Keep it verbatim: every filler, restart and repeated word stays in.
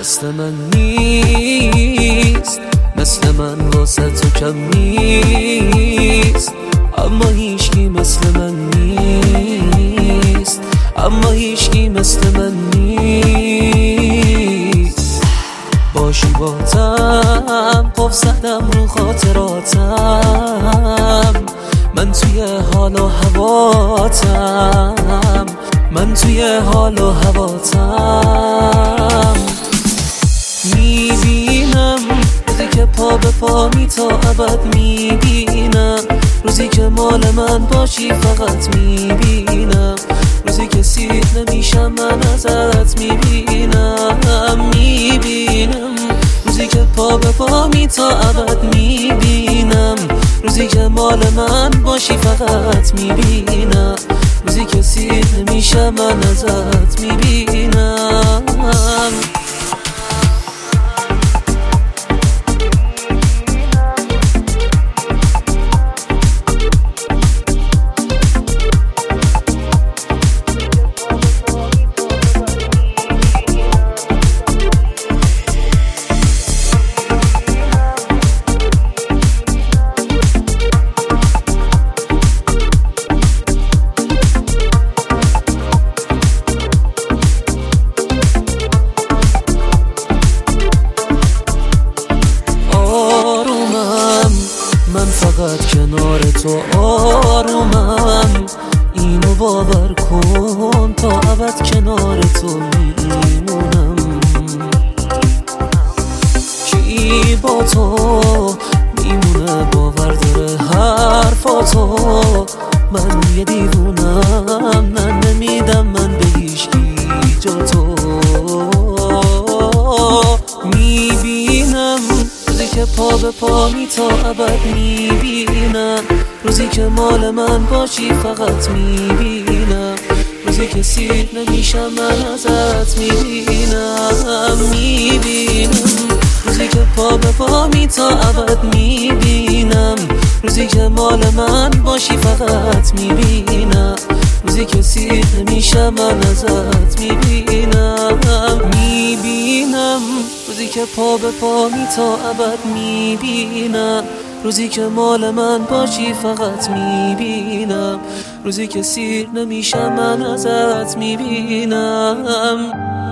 مثل من نیست، مثل من واسه تو کم نیست، اما هیچکی مثل من نیست، اما هیچکی مثل من نیست. باشی باتم قف زدم رو خاطراتم، من توی حال و هواتم، من توی حال و هواتم. میبینم روزی که پا به پا می تا ابد میبینم، روزی که مال من باشی فقط میبینم، روزی که سیر نمیشم من ازت میبینم. میبینم روزی که پا به پا می تا ابد میبینم، روزی که مال من باشی فقط میبینم، روزی که سیر نمیشم من ازت میبینم. من فقط کنار تو آرومم، اینو باور کن تا ابد کنار تو میمونم. کی با تو میمونه باور داره حرفاتو، من یه دیوونم نه نمیدم من به هیچکی جا تو. میبینم روزی که پا به پا می تا ابد میبینم، روزی که مال من باشی فقط میبینم، روزی که سیر نمیشم من ازت میبینم. میبینم روزی که پا به پا می تا ابد میبینم، روزی که مال من باشی فقط میبینم، روزی که سیر نمیشم من ازت میبینم. میبینم روزی که پا به پا می تا ابد میبینم، روزی که مال من باشی فقط میبینم، روزی که سیر نمیشم من ازت میبینم.